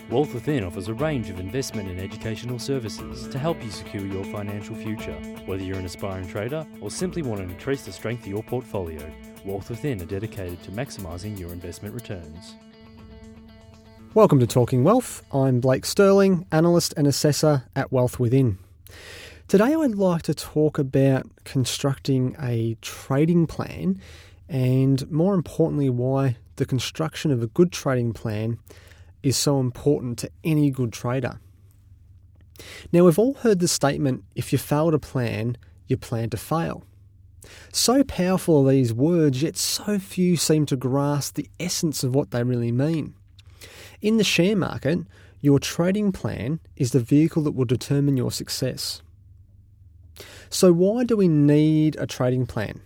Wealth Within offers a range of investment and educational services to help you secure your financial future. Whether you're an aspiring trader or simply want to increase the strength of your portfolio, Wealth Within are dedicated to maximising your investment returns. Welcome to Talking Wealth. I'm Blake Sterling, analyst and assessor at Wealth Within. Today I'd like to talk about constructing a trading plan and, more importantly, why the construction of a good trading plan is so important to any good trader. Now, we've all heard the statement, if you fail to plan, you plan to fail. So powerful are these words, yet so few seem to grasp the essence of what they really mean. In the share market, your trading plan is the vehicle that will determine your success. So why do we need a trading plan?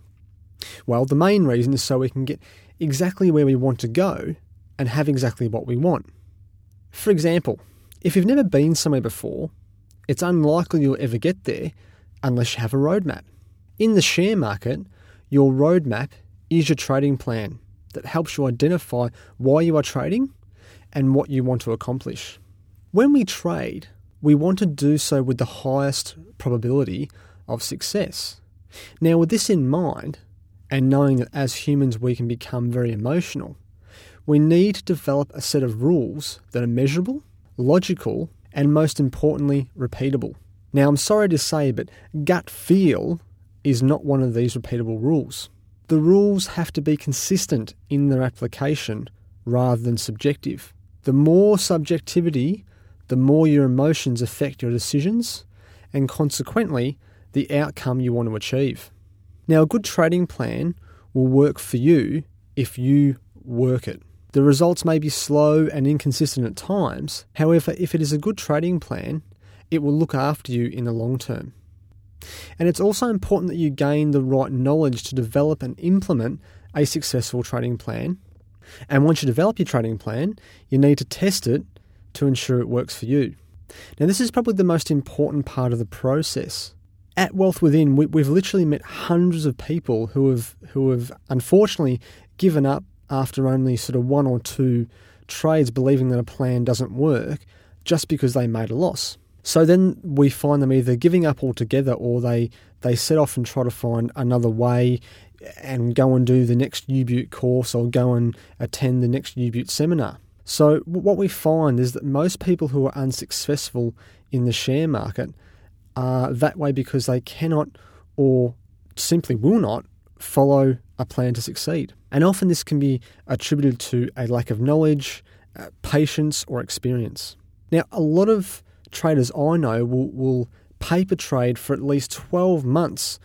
Well, the main reason is so we can get exactly where we want to go and have exactly what we want. For example, if you've never been somewhere before, it's unlikely you'll ever get there unless you have a roadmap. In the share market, your roadmap is your trading plan that helps you identify why you are trading and what you want to accomplish. When we trade, we want to do so with the highest probability of success. Now, with this in mind, and knowing that as humans we can become very emotional, we need to develop a set of rules that are measurable, logical, and most importantly, repeatable. Now, I'm sorry to say, but gut feel is not one of these repeatable rules. The rules have to be consistent in their application rather than subjective. The more subjectivity, the more your emotions affect your decisions and consequently the outcome you want to achieve. Now, a good trading plan will work for you if you work it. The results may be slow and inconsistent at times. However, if it is a good trading plan, it will look after you in the long term. And it's also important that you gain the right knowledge to develop and implement a successful trading plan. And once you develop your trading plan, you need to test it to ensure it works for you. Now, this is probably the most important part of the process. At Wealth Within, we've literally met hundreds of people who have unfortunately given up after only sort of one or two trades, believing that a plan doesn't work just because they made a loss. So then we find them either giving up altogether or they set off and try to find another way and go and do the next U-Butte course or go and attend the next U-Butte seminar. So what we find is that most people who are unsuccessful in the share market are that way because they cannot or simply will not follow a plan to succeed. And often this can be attributed to a lack of knowledge, patience, or experience. Now, a lot of traders I know will paper trade for at least 12 months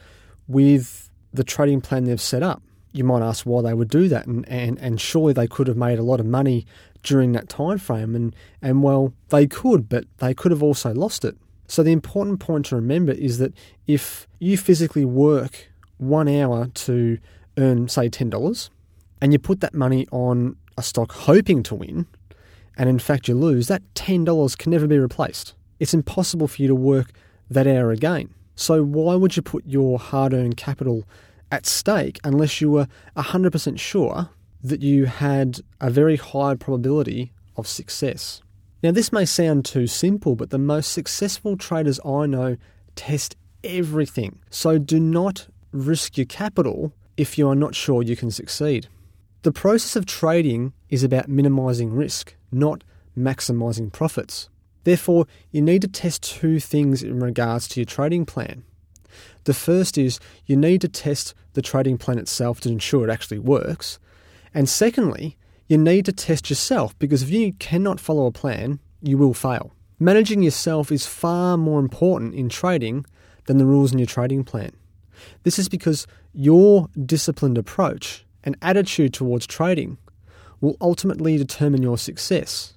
with the trading plan they've set up. You might ask why they would do that, and surely they could have made a lot of money during that time frame, and well, they could, but they could have also lost it. So the important point to remember is that if you physically work 1 hour to earn, say, $10, and you put that money on a stock hoping to win, and in fact you lose, that $10 can never be replaced. It's impossible for you to work that hour again. So why would you put your hard-earned capital at stake unless you were 100% sure that you had a very high probability of success? Now, this may sound too simple, but the most successful traders I know test everything. So do not risk your capital if you are not sure you can succeed. The process of trading is about minimizing risk, not maximizing profits. Therefore, you need to test two things in regards to your trading plan. The first is you need to test the trading plan itself to ensure it actually works. And secondly, you need to test yourself, because if you cannot follow a plan, you will fail. Managing yourself is far more important in trading than the rules in your trading plan. This is because your disciplined approach and attitude towards trading will ultimately determine your success.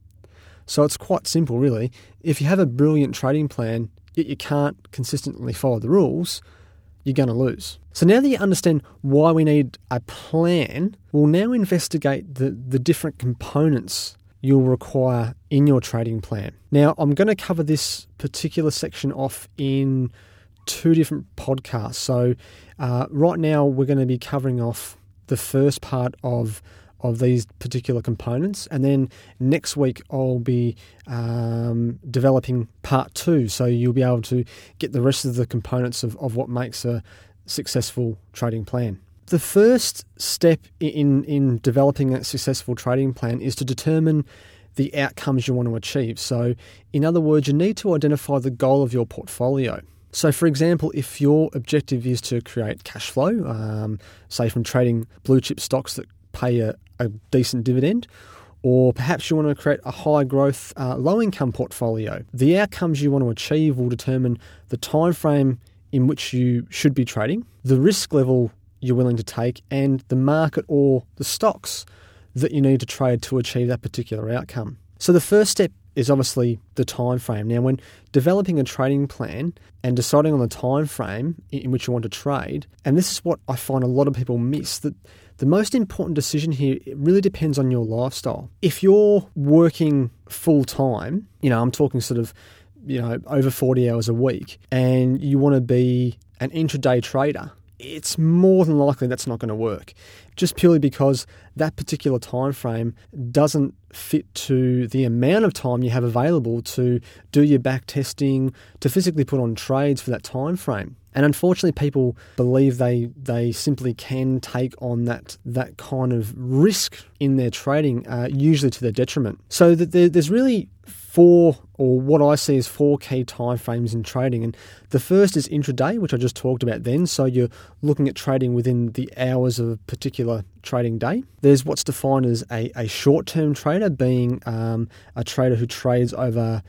So it's quite simple, really. If you have a brilliant trading plan, yet you can't consistently follow the rules, you're going to lose. So now that you understand why we need a plan, we'll now investigate the different components you'll require in your trading plan. Now, I'm going to cover this particular section off in 2 different podcasts. So right now we're going to be covering off the first part of of these particular components, and then next week I'll be developing part 2, so you'll be able to get the rest of the components of what makes a successful trading plan. The first step in developing a successful trading plan is to determine the outcomes you want to achieve. So, in other words, you need to identify the goal of your portfolio. So, for example, if your objective is to create cash flow, say from trading blue chip stocks that pay a decent dividend, or perhaps you want to create a high growth, low income portfolio, the outcomes you want to achieve will determine the time frame in which you should be trading, the risk level you're willing to take, and the market or the stocks that you need to trade to achieve that particular outcome. So the first step is obviously the time frame. Now, when developing a trading plan and deciding on the time frame in which you want to trade, and this is what I find a lot of people miss, that the most important decision here, it really depends on your lifestyle. If you're working full time, I'm talking sort of, over 40 hours a week, and you want to be an intraday trader, it's more than likely that's not going to work, just purely because that particular time frame doesn't fit to the amount of time you have available to do your back testing, to physically put on trades for that time frame. And unfortunately, people believe they simply can take on that kind of risk in their trading, usually to their detriment. So that there's really what I see as 4 key timeframes in trading. And the first is intraday, which I just talked about then. So you're looking at trading within the hours of a particular trading day. There's what's defined as a short-term trader, being a trader who trades over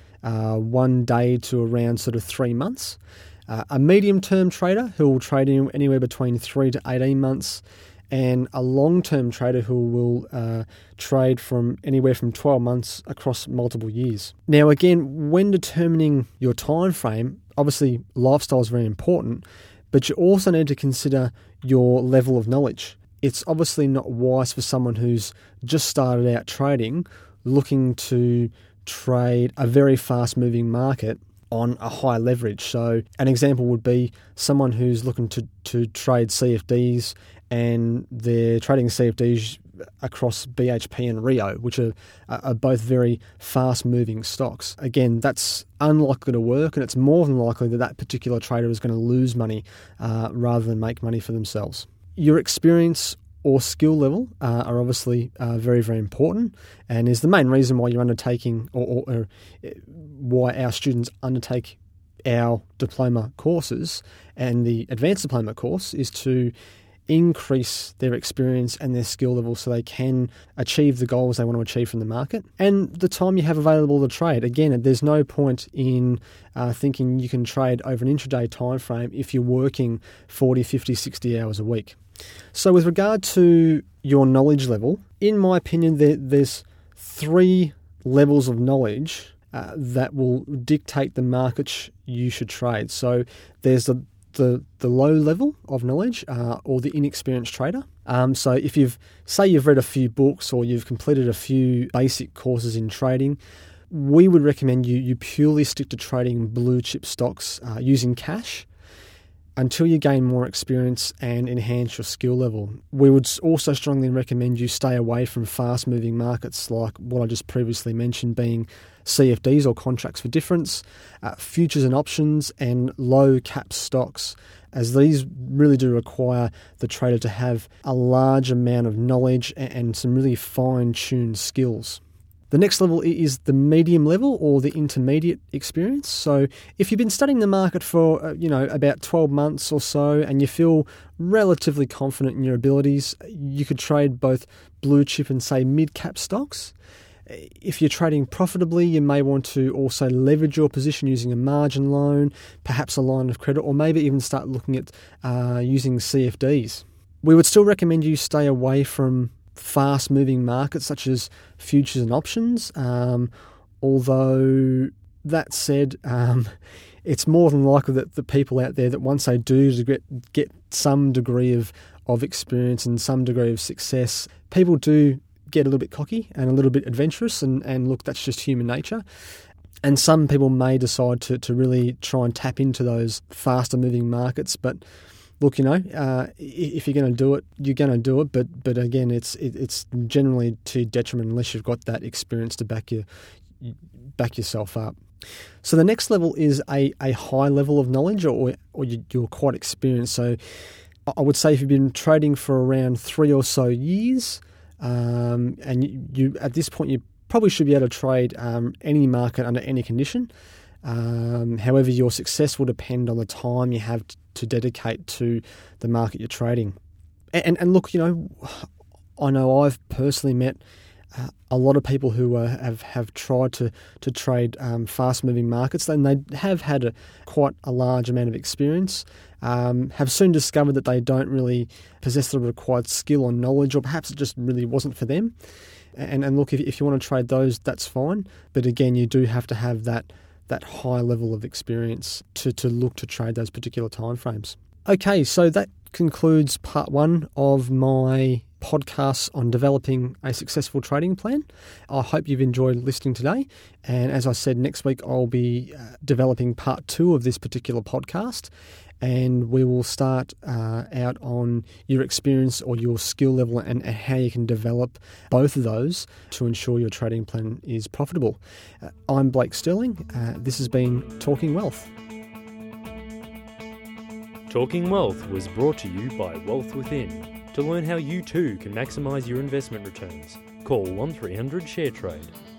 1 day to around sort of 3 months. A medium-term trader who will trade anywhere between 3 to 18 months. And a long-term trader who will trade from anywhere from 12 months across multiple years. Now, again, when determining your time frame, obviously lifestyle is very important, but you also need to consider your level of knowledge. It's obviously not wise for someone who's just started out trading, looking to trade a very fast-moving market on a high leverage. So an example would be someone who's looking to trade CFDs, and they're trading CFDs across BHP and Rio, which are both very fast-moving stocks. Again, that's unlikely to work, and it's more than likely that particular trader is going to lose money rather than make money for themselves. Your experience or skill level are obviously very, very important, and is the main reason why you're undertaking or why our students undertake our diploma courses, and the advanced diploma course is to increase their experience and their skill level so they can achieve the goals they want to achieve from the market. And the time you have available to trade, again, there's no point in thinking you can trade over an intraday time frame if you're working 40, 50, 60 hours a week. So with regard to your knowledge level, in my opinion, there's 3 levels of knowledge that will dictate the markets you should trade. So there's the low level of knowledge or the inexperienced trader. So if you've read a few books or you've completed a few basic courses in trading, we would recommend you purely stick to trading blue chip stocks using cash until you gain more experience and enhance your skill level. We would also strongly recommend you stay away from fast-moving markets like what I just previously mentioned, being CFDs or contracts for difference, futures and options, and low-cap stocks, as these really do require the trader to have a large amount of knowledge and some really fine-tuned skills. The next level is the medium level or the intermediate experience. So if you've been studying the market for about 12 months or so and you feel relatively confident in your abilities, you could trade both blue chip and, say, mid-cap stocks. If you're trading profitably, you may want to also leverage your position using a margin loan, perhaps a line of credit, or maybe even start looking at using CFDs. We would still recommend you stay away from fast-moving markets such as futures and options, although that said, it's more than likely that the people out there that once they do get some degree of experience and some degree of success, people do get a little bit cocky and a little bit adventurous, and look, that's just human nature. And some people may decide to really try and tap into those faster moving markets, but look, if you're going to do it, you're going to do it. But again, it's generally to detriment unless you've got that experience to back yourself up. So the next level is a high level of knowledge, or you're quite experienced. So I would say if you've been trading for around 3 or so years, and you at this point you probably should be able to trade any market under any condition. However, your success will depend on the time you have to dedicate to the market you're trading. And look, I know I've personally met a lot of people who have tried to trade fast-moving markets, and they have had quite a large amount of experience, have soon discovered that they don't really possess the required skill or knowledge, or perhaps it just really wasn't for them. And look, if you want to trade those, that's fine. But again, you do have to have that high level of experience to look to trade those particular timeframes. Okay, so that concludes part 1 of my podcasts on developing a successful trading plan. I hope you've enjoyed listening today. And as I said, next week I'll be developing part 2 of this particular podcast. And we will start out on your experience or your skill level and how you can develop both of those to ensure your trading plan is profitable. I'm Blake Sterling. This has been Talking Wealth. Talking Wealth was brought to you by Wealth Within. To learn how you too can maximise your investment returns, call 1300 ShareTrade.